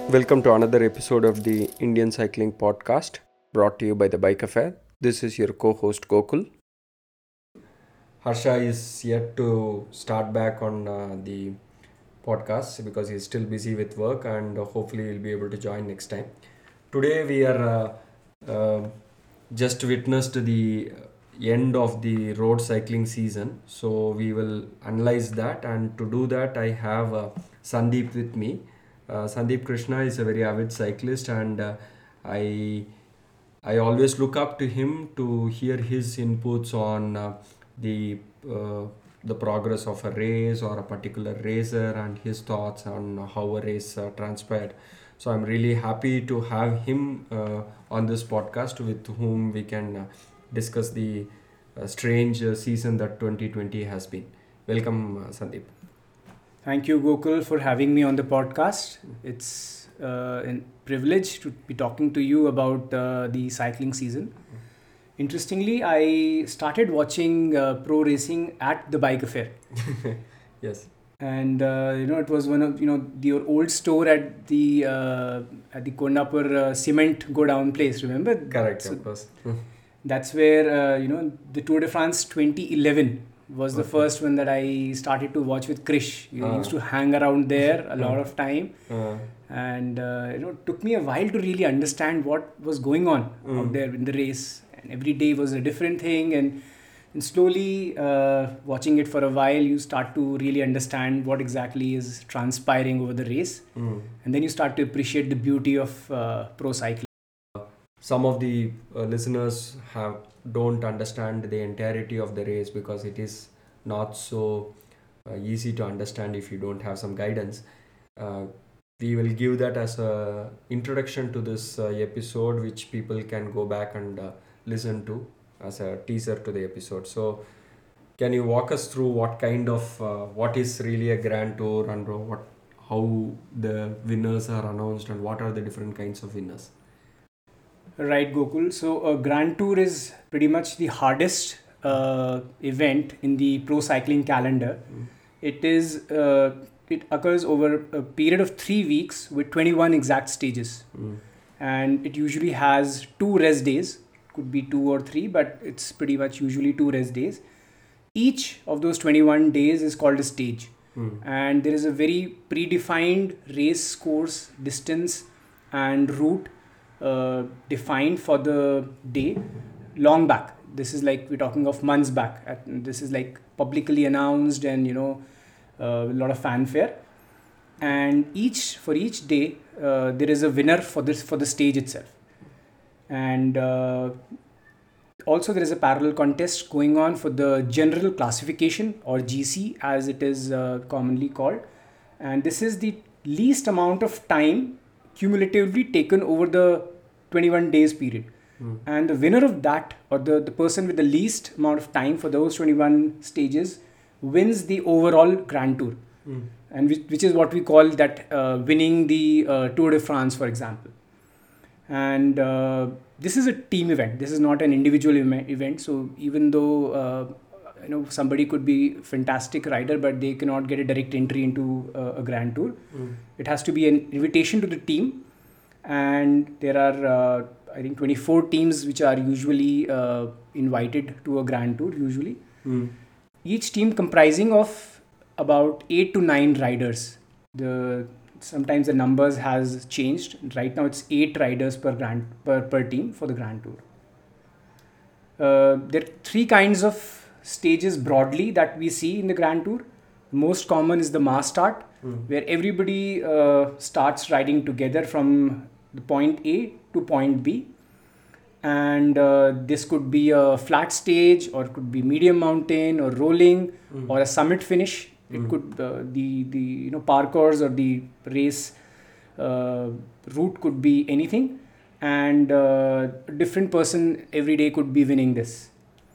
Welcome to another episode of the Indian Cycling Podcast brought to you by the Bike Affair. This is your co host Gokul. Harsha is yet to start back on the podcast because he's still busy with work and hopefully he'll be able to join next time. Today we are just witnessed the end of the road cycling season, so we will analyze that, and to do that I have Sandeep with me. Sandeep Krishna is a very avid cyclist, and I I always look up to him to hear his inputs on the uh, the progress of a race or a particular racer and his thoughts on how a race transpired. So I'm really happy to have him on this podcast with whom we can discuss the strange season that 2020 has been. Welcome, Sandeep. Thank you, Gokul, for having me on the podcast. It's a privilege to be talking to you about the cycling season. Interestingly, I started watching pro racing at the Bike Affair. Yes. And it was one of the old store at the Kondapur cement go down place. Remember? Correct, So of course. that's where the Tour de France 2011 was the Okay. first one that I started to watch with Krish. You Ah. used to hang around there a lot of time, Uh, and it took me a while to really understand what was going on out there in the race. And every day was a different thing, and slowly watching it for a while, you start to really understand what exactly is transpiring over the race, and then you start to appreciate the beauty of pro cycling. some of the listeners don't understand the entirety of the race because it is not so easy to understand if you don't have some guidance. uh, we will give that as a introduction to this episode, which people can go back and listen to as a teaser to the episode. So can you walk us through what kind of what is really a grand tour, and how the winners are announced and what are the different kinds of winners? Right, Gokul. So, Grand Tour is pretty much the hardest event in the pro cycling calendar. It is it occurs over a period of 3 weeks with 21 exact stages, and it usually has two rest days. Could be two or three, but it's pretty much usually two rest days. Each of those 21 days is called a stage, and there is a very predefined race course, distance, and route defined for the day long back. This is like we're talking of months back. This is like publicly announced, and a lot of fanfare. And for each day there is a winner for the stage itself. And also there is a parallel contest going on for the general classification, or GC as it is commonly called. And this is the least amount of time cumulatively taken over the 21 days period. And the winner of that, or the person with the least amount of time for those 21 stages, wins the overall Grand Tour. And which is what we call that winning the Tour de France, for example. And this is a team event. This is not an individual event. So even though somebody could be a fantastic rider, but they cannot get a direct entry into a Grand Tour, it has to be an invitation to the team. And there are I think 24 teams which are usually invited to a Grand Tour usually. Each team comprising of about 8 to 9 riders. Sometimes the numbers has changed. Right now it's 8 riders per team for the Grand Tour. There are three kinds of stages broadly that we see in the Grand Tour. Most common is the mass start, where everybody starts riding together from the point A to point B. And this could be a flat stage, or it could be medium mountain, or rolling, or a summit finish. It could the parcours or the race route could be anything, and a different person every day could be winning this.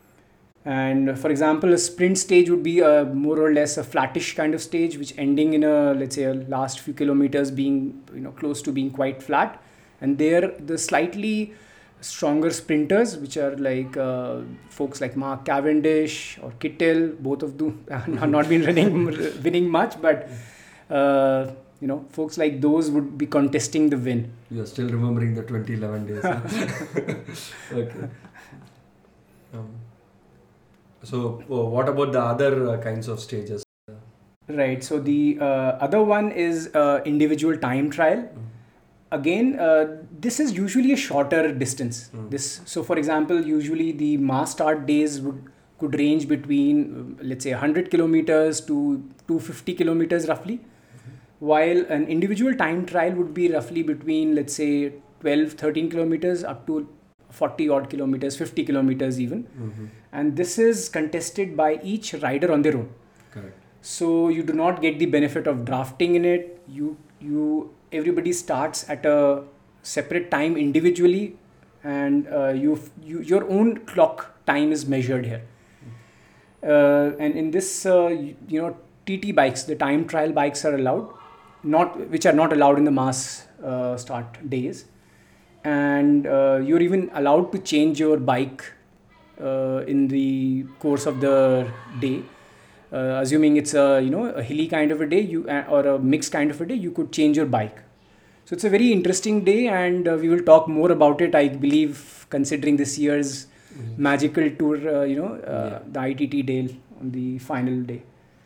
And for example, a sprint stage would be more or less a flattish kind of stage, which ending in a, let's say, a last few kilometers being close to being quite flat. And there the slightly stronger sprinters, which are like folks like Mark Cavendish or Kittel, both of them have not been winning much, but folks like those would be contesting the win. You are still remembering the 2011 days. Huh? Okay. Um, so, what about the other kinds of stages? Right. So the other one is individual time trial. Again, this is usually a shorter distance. So for example, usually the mass start days could range between let's say 100 kilometers to 250 kilometers roughly, while an individual time trial would be roughly between let's say 12 13 kilometers up to 40 odd kilometers, 50 kilometers even. And this is contested by each rider on their own. Correct. So you do not get the benefit of drafting in it. Everybody starts at a separate time individually, and your own clock time is measured here. And in this, TT bikes, the time trial bikes are allowed, which are not allowed in the mass start days, and you're even allowed to change your bike in the course of the day. Assuming it's a hilly kind of a day, or a mixed kind of a day, you could change your bike. So it's a very interesting day, and we will talk more about it, I believe, considering this year's magical tour, the ITT Dale on the final day.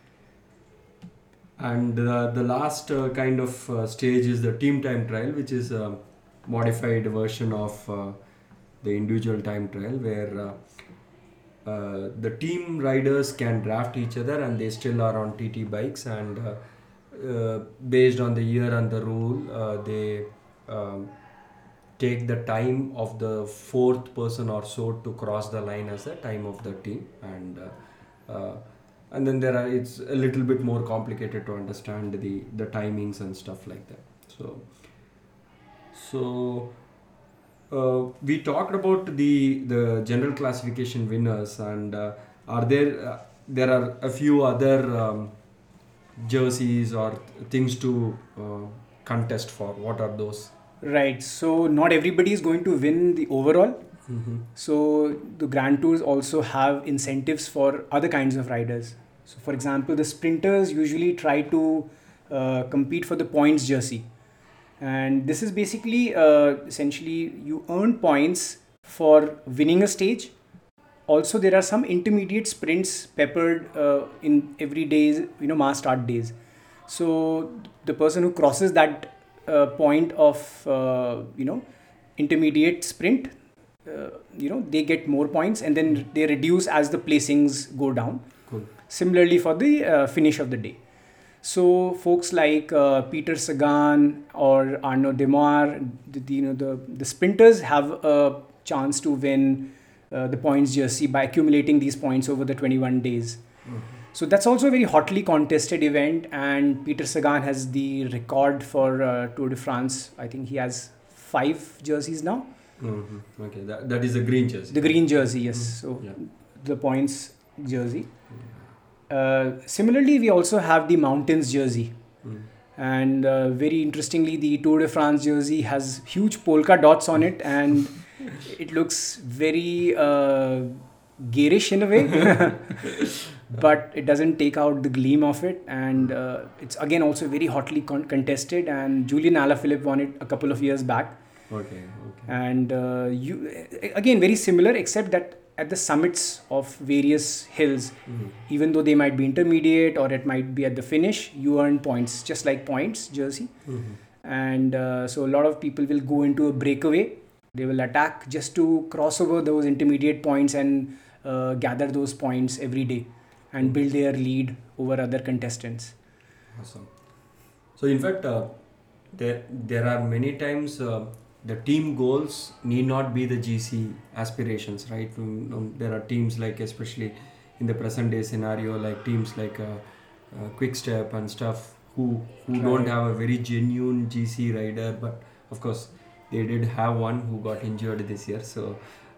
And the last kind of stage is the team time trial, which is a modified version of the individual time trial, where the team riders can draft each other and they still are on TT bikes, and based on the year and the rule, they take the time of the fourth person or so to cross the line as the time of the team, and then it's a little bit more complicated to understand the timings and stuff like that. So we talked about the general classification winners, and are there are a few other jerseys or things to contest for. What are those? Right. So not everybody is going to win the overall. So the Grand Tours also have incentives for other kinds of riders. So for example, the sprinters usually try to compete for the points jersey. And this is basically essentially you earn points for winning a stage. Also, there are some intermediate sprints peppered in every day's mass start days. So the person who crosses that point of intermediate sprint, they get more points, and then they reduce as the placings go down. Cool. Similarly for the finish of the day. So folks like Peter Sagan or Arnaud Demar, the sprinters have a chance to win the points jersey by accumulating these points over the 21 days. So that's also a very hotly contested event, and Peter Sagan has the record for Tour de France. I think he has 5 jerseys now. Okay, that is the green jersey. The green jersey, yes. So the points jersey. Similarly, we also have the mountains jersey. And very interestingly, the Tour de France jersey has huge polka dots on it, and it looks very garish in a way, but it doesn't take out the gleam of it. And it's again also very hotly contested, and Julian Alaphilippe won it a couple of years back. Okay. And again, very similar, except that at the summits of various hills, even though they might be intermediate or it might be at the finish, you earn points, just like points jersey. And so a lot of people will go into a breakaway. They will attack just to cross over those intermediate points and gather those points every day and build their lead over other contestants. Awesome. So in fact, there are many times the team goals need not be the GC aspirations, right? There are teams like, especially in the present day scenario, like teams like Quick Step and stuff who don't have a very genuine GC rider, but of course they did have one who got injured this year. So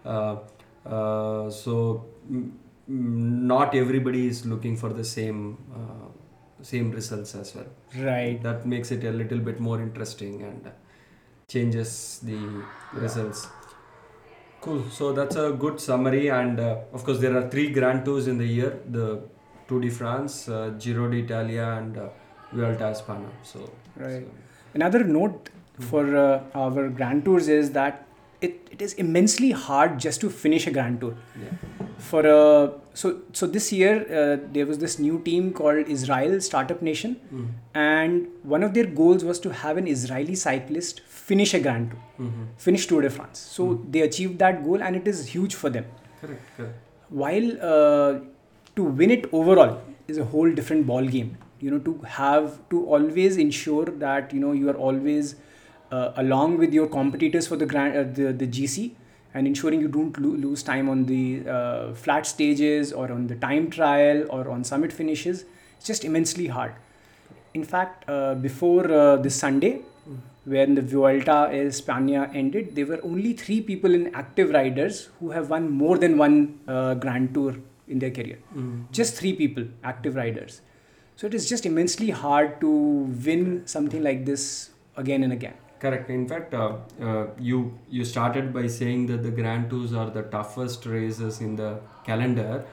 not everybody is looking for the same results as well. Right. That makes it a little bit more interesting and changes the results. Cool. So that's a good summary, and of course there are 3 Grand Tours in the year: the Tour de France, Giro d'Italia, and Vuelta a España. Right. Another note for our Grand Tours is that it is immensely hard just to finish a Grand Tour. Yeah. So this year there was this new team called Israel Startup Nation, and one of their goals was to have an Israeli cyclist finish a Grand Tour, finish Tour de France. So they achieved that goal, and it is huge for them. Correct. While to win it overall is a whole different ball game. To always ensure that you are always along with your competitors for the GC, and ensuring you don't lose time on the flat stages or on the time trial or on summit finishes. It's just immensely hard. In fact, before this Sunday, when the Vuelta a España ended, there were only 3 people in active riders who have won more than one Grand Tour in their career. Just 3 people, active riders. So it is just immensely hard to win something like this again and again. Correct. In fact, you started by saying that the Grand Tours are the toughest races in the calendar,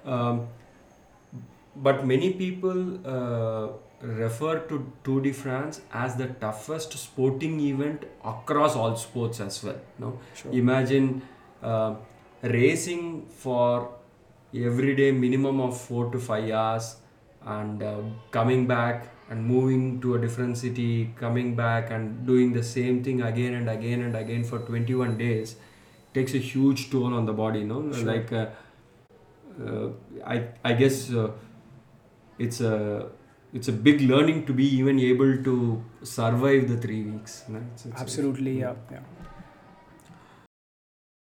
but many people refer to Tour de France as the toughest sporting event across all sports as well. No, Sure. imagine racing for every day minimum of 4 to 5 hours, and coming back and moving to a different city, coming back and doing the same thing again and again and again for 21 days takes a huge toll on the body. No, Sure. like I guess it's a big learning to be even able to survive the 3 weeks. No? It's- Absolutely, yeah.